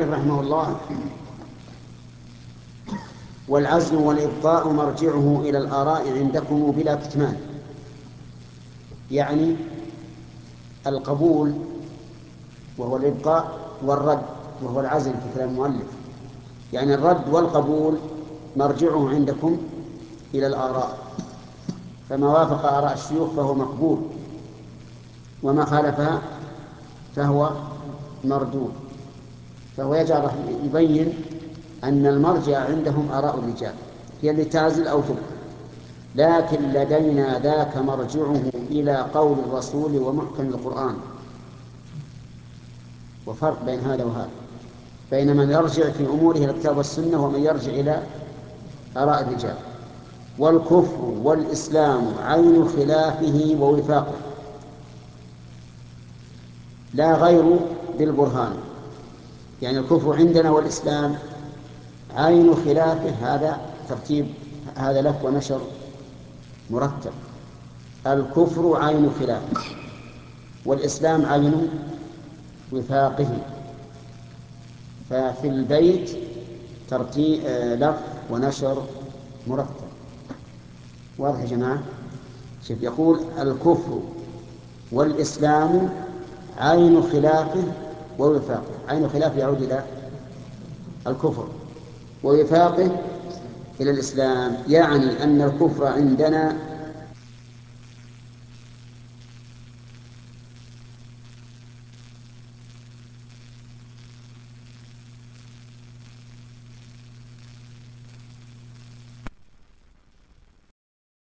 المؤلف رحمه الله: والعزل والإبطاء مرجعه إلى الآراء عندكم بلا كتمان. يعني القبول وهو الإبقاء، والرد وهو العزل في كلام المؤلف. يعني الرد والقبول مرجعه عندكم إلى الآراء، فما وافق آراء الشيوخ فهو مقبول، وما خالفها فهو مردود. فهو يبين أن المرجع عندهم آراء الرجال هي اللي تعزل أو تبقى، لكن لدينا ذاك مرجعه إلى قول الرسول ومحكم القرآن. وفرق بين هذا وهذا، بين من يرجع في أموره إلى الكتاب والسنة ومن يرجع إلى آراء الرجال. والكفر والإسلام عين خلافه ووفاقه، لا غير بالبرهان. يعني الكفر عندنا والإسلام عين خلافه، هذا ترتيب، هذا لف ونشر مرتب. الكفر عين خلافه، والإسلام عين وفاقه. ففي البيت ترتيب لف ونشر مرتب. واضح يا جماعة؟ شوف، يقول الكفر والإسلام عين خلافه ووفاقه. عين خلافه يعود إلى الكفر، ووفاقه إلى الإسلام. يعني أن الكفر عندنا